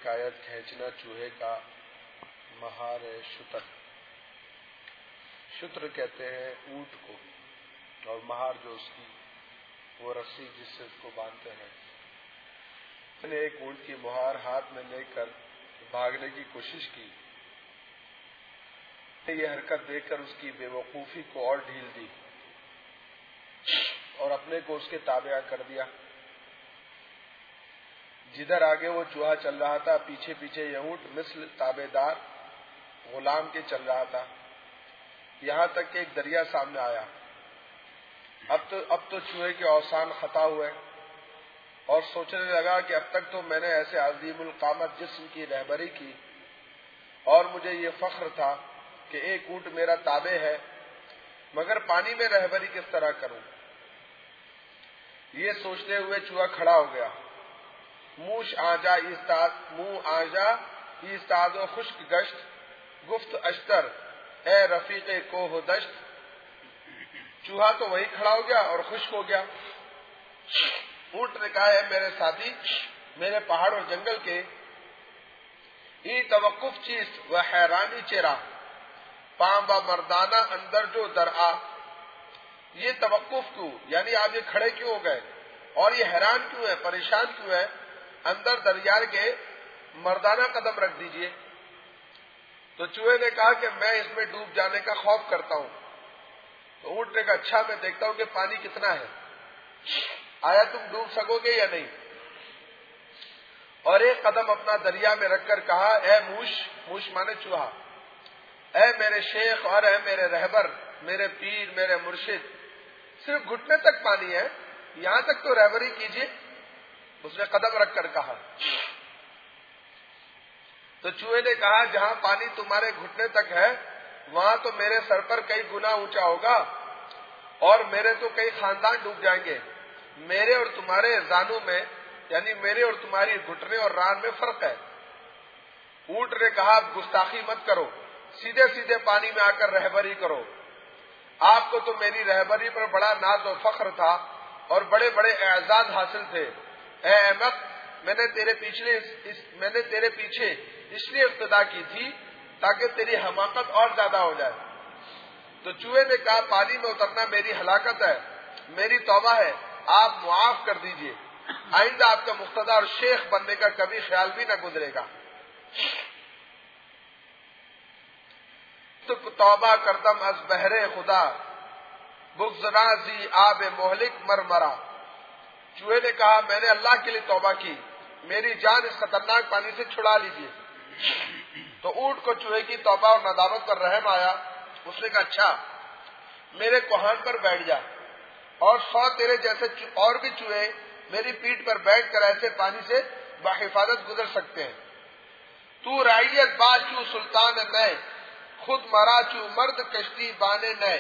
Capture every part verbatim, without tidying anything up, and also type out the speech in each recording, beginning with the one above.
حکایت کھینچنا چوہے کا مہار شتر. شتر کہتے ہیں اونٹ کو، اور مہار جو اس کی وہ رسی جس سے اس کو باندھتے ہیں. میں نے ایک اونٹ کی مہار ہاتھ میں لے کر بھاگنے کی کوشش کی. یہ حرکت دیکھ کر اس کی بے وقوفی کو اور ڈھیل دی اور اپنے کو اس کے تابع کر دیا. جدھر آگے وہ چوہا چل رہا تھا، پیچھے پیچھے یہ اونٹ مثل تابع دار غلام کے چل رہا تھا، یہاں تک کہ ایک دریا سامنے آیا. اب تو اب تو چوہے کے اوسان خطا ہوئے اور سوچنے لگا کہ اب تک تو میں نے ایسے عظیم القامت جسم کی رہبری کی اور مجھے یہ فخر تھا کہ ایک اونٹ میرا تابع ہے، مگر پانی میں رہبری کس طرح کروں؟ یہ سوچتے ہوئے چوہا کھڑا ہو گیا. موش آجا ایستاد منہ آجا ایستاد و خشک گشت گفت اشتر اے رفیق کوہ دشت. چوہا تو وہی کھڑا ہو گیا اور خشک ہو گیا. اونٹ نے کہا ہے میرے ساتھی، میرے پہاڑ اور جنگل کے ای توقف چیز و حیرانی چہرہ پام و مردانہ اندر جو درآ. یہ توقف کیوں، یعنی آپ یہ کھڑے کیوں ہو گئے اور یہ حیران کیوں ہے، پریشان کیوں ہے؟ اندر دریا کے مردانہ قدم رکھ دیجئے. تو چوہے نے کہا کہ میں اس میں ڈوب جانے کا خوف کرتا ہوں. تو اونٹ نے کہا اچھا، میں دیکھتا ہوں کہ پانی کتنا ہے، آیا تم ڈوب سکو گے یا نہیں؟ اور ایک قدم اپنا دریا میں رکھ کر کہا اے موش، موش مانے چوہا، اے میرے شیخ اور اے میرے رہبر، میرے پیر، میرے مرشد، صرف گھٹنے تک پانی ہے، یہاں تک تو رہبری کیجیے. اس نے قدم رکھ کر کہا. تو چوہے نے کہا جہاں پانی تمہارے گھٹنے تک ہے وہاں تو میرے سر پر کئی گنا اونچا ہوگا اور میرے تو کئی خاندان ڈوب جائیں گے. میرے اور تمہارے زانوں میں، یعنی میرے اور تمہاری گھٹنے اور ران میں فرق ہے. اونٹ نے کہا گستاخی مت کرو، سیدھے سیدھے پانی میں آ کر رہبری کرو. آپ کو تو میری رہبری پر بڑا ناز و فخر تھا اور بڑے بڑے اعزاز حاصل تھے. اے احمق، میں نے تیرے پیچھے اس میں نے تیرے پیچھے اس لیے ابتدا کی تھی تاکہ تیری حماقت اور زیادہ ہو جائے. تو چوہے نے کہا پانی میں اترنا میری ہلاکت ہے، میری توبہ ہے، آپ معاف کر دیجئے، آئندہ آپ کا مقتدی اور شیخ بننے کا کبھی خیال بھی نہ گزرے گا. تو توبہ کردم از بہر خدا بغضنا زی آب مہلک مرمرا. چوہے نے کہا میں نے اللہ کے لیے توبہ کی، میری جان اس خطرناک پانی سے چھڑا لیجیے. تو اونٹ کو چوہے کی توبہ اور ندامت پر رحم آیا. اس نے کہا اچھا میرے کوہان پر بیٹھ جا اور سو تیرے جیسے اور بھی چوہے میری پیٹھ پر بیٹھ کر ایسے پانی سے بحفاظت گزر سکتے ہیں. تو رعیت با چو سلطان نئے خود مرا چو مرد کشتی بانے نئے.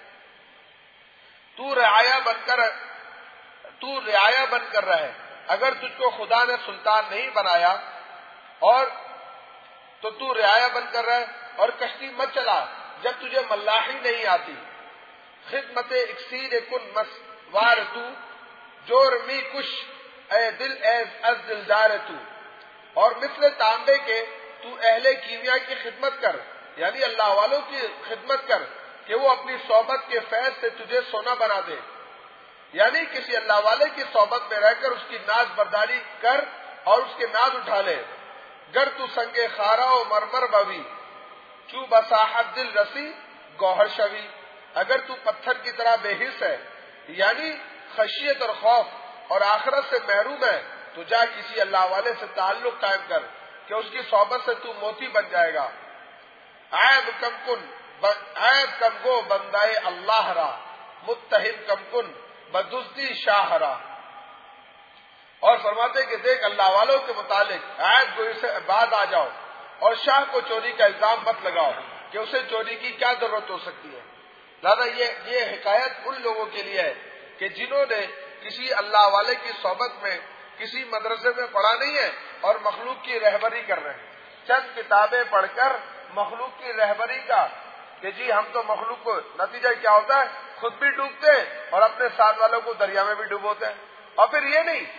تو رعایا بن کر تو رعایا بن کر رہے. اگر تجھ کو خدا نے سلطان نہیں بنایا اور تو تو رعایا بن کر رہے اور کشتی مت چلا جب تجھے ملاحی نہیں آتی. خدمت اکسیر کن مسوار تو جور می کش اے دل از دلدار تو. اور مثل تانبے کے تو اہل کیمیا کی خدمت کر، یعنی اللہ والوں کی خدمت کر کہ وہ اپنی صحبت کے فیض سے تجھے سونا بنا دے. یعنی کسی اللہ والے کی صحبت میں رہ کر اس کی ناز برداری کر اور اس کے ناز اٹھا لے. گر تو سنگے خارا و مرمر بوی چو بساحت دل رسی گوہر شوی. اگر تو پتھر کی طرح بے حس ہے، یعنی خشیت اور خوف اور آخرت سے محروم ہے، تو جا کسی اللہ والے سے تعلق قائم کر کہ اس کی صحبت سے تو موتی بن جائے گا. عیب کم کن عیب کم گو بندائے اللہ را متحد کم کن بدزدی شاہ را. اور فرماتے کہ دیکھ اللہ والوں کے متعلق عیب گوئی سے بعد آ جاؤ اور شاہ کو چوری کا الزام مت لگاؤ کہ اسے چوری کی کیا ضرورت ہو سکتی ہے. لہذا یہ یہ حکایت ان لوگوں کے لیے ہے کہ جنہوں نے کسی اللہ والے کی صحبت میں کسی مدرسے میں پڑھا نہیں ہے اور مخلوق کی رہبری کر رہے ہیں. چند کتابیں پڑھ کر مخلوق کی رہبری کا کہ جی ہم تو مخلوق کو، نتیجہ کیا ہوتا ہے خود بھی ڈوبتے ہیں اور اپنے ساتھ والوں کو دریا میں بھی ڈبوتے ہیں. اور پھر یہ نہیں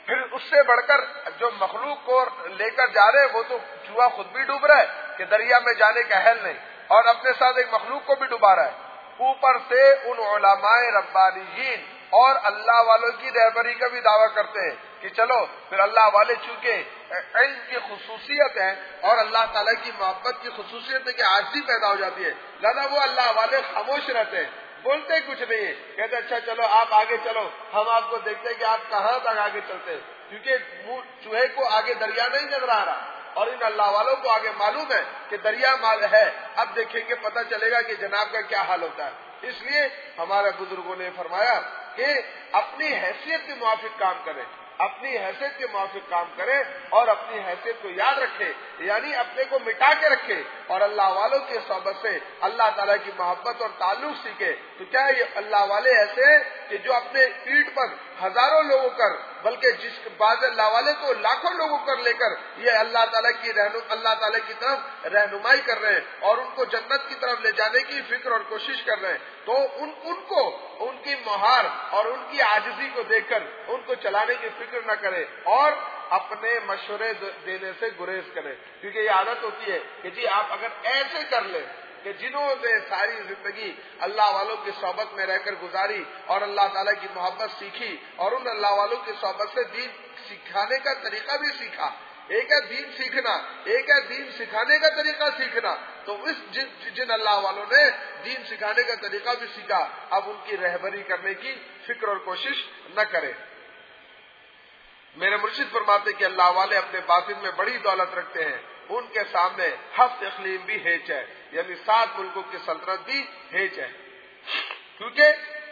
پھر اس سے بڑھ کر جو مخلوق کو لے کر جا رہے وہ تو چوہا خود بھی ڈوب رہا ہے کہ دریا میں جانے کا حل نہیں، اور اپنے ساتھ ایک مخلوق کو بھی ڈبا رہا ہے، اوپر سے ان علماء ربانیین اور اللہ والوں کی رہبری کا بھی دعویٰ کرتے ہیں کہ چلو پھر اللہ والے چونکہ علم کی خصوصیت ہے اور اللہ تعالیٰ کی محبت کی خصوصیت ہے کہ عاجزی پیدا ہو جاتی ہے، لہذا وہ اللہ والے خاموش رہتے ہیں، بولتے کچھ نہیں ہے، کہتے اچھا چلو آپ آگے چلو، ہم آپ کو دیکھتے ہیں کہ آپ کہاں تک آگے چلتے ہیں، کیونکہ چوہے کو آگے دریا نہیں نظر آ رہا اور ان اللہ والوں کو آگے معلوم ہے کہ دریا مال ہے، اب دیکھیں گے پتہ چلے گا کہ جناب کا کیا حال ہوتا ہے۔ اس لیے ہمارے بزرگوں نے فرمایا کہ اپنی حیثیت کے موافق کام کریں، اپنی حیثیت کے موافق کام کرے اور اپنی حیثیت کو یاد رکھے، یعنی اپنے کو مٹا کے رکھے اور اللہ والوں کے صحبت سے اللہ تعالیٰ کی محبت اور تعلق سیکھے۔ تو کیا یہ اللہ والے ایسے ہیں کہ جو اپنے پیٹھ پر ہزاروں لوگوں کر بلکہ جس بعض اللہ والے تو لاکھوں لوگوں کر لے کر یہ اللہ تعالیٰ کی رہنم اللہ تعالیٰ کی طرف رہنمائی کر رہے ہیں اور ان کو جنت کی طرف لے جانے کی فکر اور کوشش کر رہے ہیں، تو ان ان کو ان کی مہار اور ان کی عاجزی کو دیکھ کر ان کو چلانے کی فکر نہ کرے اور اپنے مشورے دینے سے گریز کرے، کیونکہ یہ عادت ہوتی ہے کہ جی آپ اگر ایسے کر لیں کہ جنہوں نے ساری زندگی اللہ والوں کی صحبت میں رہ کر گزاری اور اللہ تعالیٰ کی محبت سیکھی اور ان اللہ والوں کی صحبت سے دین سکھانے کا طریقہ بھی سیکھا، ایک ہے دین سیکھنا، ایک ہے دین سکھانے کا طریقہ سیکھنا، تو اس جن, جن اللہ والوں نے دین سکھانے کا طریقہ بھی سیکھا اب ان کی رہبری کرنے کی فکر اور کوشش نہ کرے۔ میرے مرشد فرماتے کہ اللہ والے اپنے باطن میں بڑی دولت رکھتے ہیں، ان کے سامنے ہفت اقلیم بھی ہیچ ہے، یعنی سات ملکوں کی سلطنت بھی ہیچ ہے، کیونکہ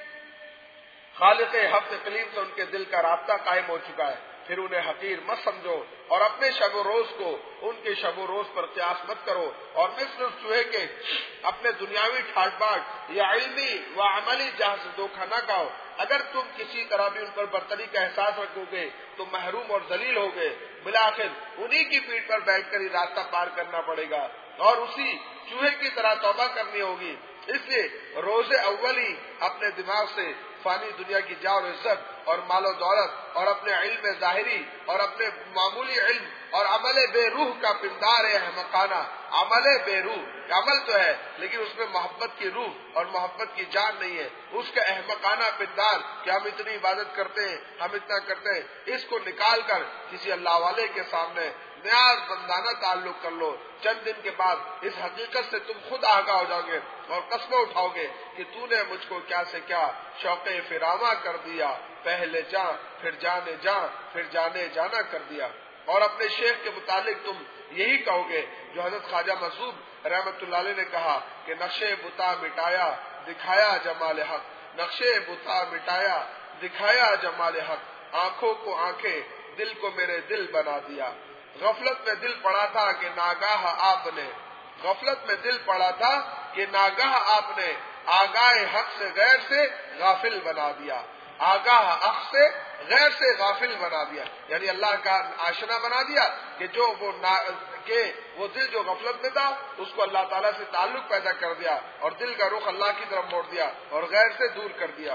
خالق ہفت اقلیم سے ان کے دل کا رابطہ قائم ہو چکا ہے۔ پھر انہیں حقیر مت سمجھو اور اپنے شب و روز کو ان کے شب و روز پر قیاس مت کرو، اور مثل چوہے کے اپنے دنیاوی ٹھاٹ باٹ یا علمی و عملی جہاں سے دھوکہ نہ کھاؤ۔ اگر تم کسی طرح بھی ان پر برتری کا احساس رکھو گے تو محروم اور ذلیل ہوگے، بالآخر انہی کی پیٹھ پر بیٹھ کر ہی راستہ پار کرنا پڑے گا اور اسی چوہے کی طرح توبہ کرنی ہوگی۔ اس لیے روز اول ہی اپنے دماغ سے فانی دنیا کی جا اور عزت اور مال و دولت اور اپنے علم ظاہری اور اپنے معمولی علم اور عمل بے روح کا پندار ہے احمقانہ، عمل بے روح، عمل تو ہے لیکن اس میں محبت کی روح اور محبت کی جان نہیں ہے، اس کا احمقانہ پندار کہ ہم اتنی عبادت کرتے ہیں، ہم اتنا کرتے ہیں، اس کو نکال کر کسی اللہ والے کے سامنے نیاز بندانہ تعلق کر لو، چند دن کے بعد اس حقیقت سے تم خود آگاہ ہو جاؤ گے اور قسمیں اٹھاؤ گے کہ تو نے مجھ کو کیا سے کیا شوق فراواں کر دیا، پہلے جاں پھر جانے جاں پھر جانے جانا کر دیا۔ اور اپنے شیخ کے متعلق تم یہی کہو گے جو حضرت خواجہ مسعود رحمت اللہ علیہ نے کہا کہ نقشے بتا مٹایا دکھایا جمال حق، نقشے بتا مٹایا دکھایا جمال حق، آنکھوں کو آنکھیں دل کو میرے دل بنا دیا۔ غفلت میں دل پڑا تھا کہ ناگاہ آپ نے غفلت میں دل پڑا تھا کہ ناگاہ آپ نے آگاہ حق سے غیر سے غافل بنا دیا، آگاہ حق سے غیر سے غافل بنا دیا، یعنی اللہ کا آشنا بنا دیا کہ جو وہ نا کہ وہ دل جو غفلت میں تھا اس کو اللہ تعالیٰ سے تعلق پیدا کر دیا اور دل کا رخ اللہ کی طرف موڑ دیا اور غیر سے دور کر دیا۔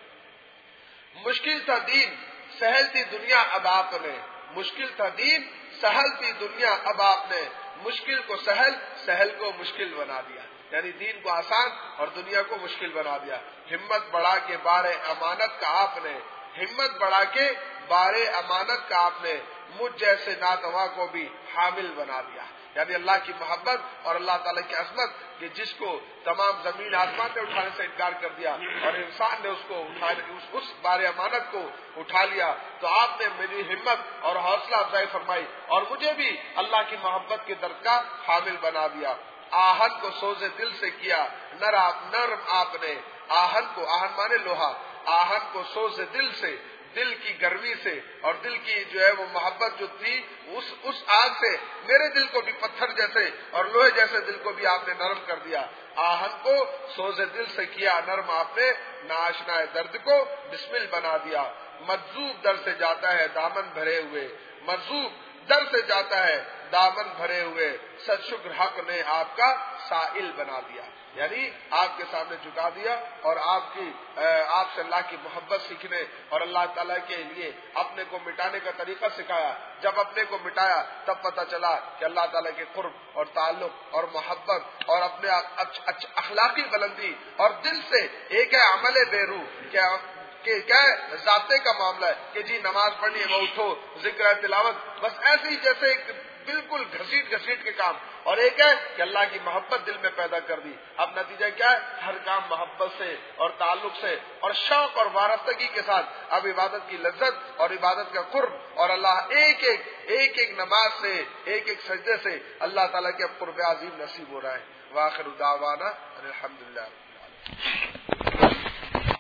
مشکل تھا دین سہل تھی دنیا اب آپ نے، مشکل تھا دین سہل تھی دنیا اب آپ نے، مشکل کو سہل سہل کو مشکل بنا دیا، یعنی دین کو آسان اور دنیا کو مشکل بنا دیا۔ ہمت بڑھا کے بار امانت کا آپ نے ہمت بڑھا کے بار امانت کا آپ نے مجھ جیسے ناتواں کو بھی حامل بنا دیا، یعنی اللہ کی محبت اور اللہ تعالیٰ کی عظمت کہ جس کو تمام زمین آسمان نے اٹھانے سے انکار کر دیا اور انسان نے اس کو اٹھانے اس, اس بار امانت کو اٹھا لیا، تو آپ نے میری ہمت اور حوصلہ افزائی فرمائی اور مجھے بھی اللہ کی محبت کے درد کا حامل بنا دیا۔ آہن کو سوز دل سے کیا نرم نرم آپ نے، آہن کو آہن مانے لوہا، آہن کو سوز دل سے دل کی گرمی سے اور دل کی جو ہے وہ محبت جو تھی اس اس آگ سے میرے دل کو بھی پتھر جیسے اور لوہے جیسے دل کو بھی آپ نے نرم کر دیا۔ آہن کو سوز دل سے کیا نرم آپ نے، ناشنا درد کو بسمل بنا دیا۔ مجذوب در سے جاتا ہے دامن بھرے ہوئے، مجذوب در سے جاتا ہے دامن بھرے ہوئے سد شکر حق نے آپ کا سائل بنا دیا، یعنی آپ کے سامنے جھکا دیا اور آپ کی آپ سے اللہ کی محبت سیکھنے اور اللہ تعالیٰ کے لیے اپنے کو مٹانے کا طریقہ سکھایا۔ جب اپنے کو مٹایا تب پتہ چلا کہ اللہ تعالیٰ کے قرب اور تعلق اور محبت اور اپنے اخلاقی بلندی اور دل سے ایک ہے عمل بے روح کہ کیا ذاتے کا معاملہ ہے کہ جی نماز پڑھنی ہے وہ اٹھو، ذکر ہے، تلاوت، بس ایسے ہی جیسے ایک بالکل گھسیٹ گھسیٹ کے کام، اور ایک ہے کہ اللہ کی محبت دل میں پیدا کر دی۔ اب نتیجہ کیا ہے؟ ہر کام محبت سے اور تعلق سے اور شوق اور وابستگی کے ساتھ اب عبادت کی لذت اور عبادت کا قرب، اور اللہ ایک ایک ایک ایک نماز سے ایک ایک سجدے سے اللہ تعالیٰ کے قرب عظیم نصیب ہو رہا ہے۔ وآخر دعوانا الحمدللہ۔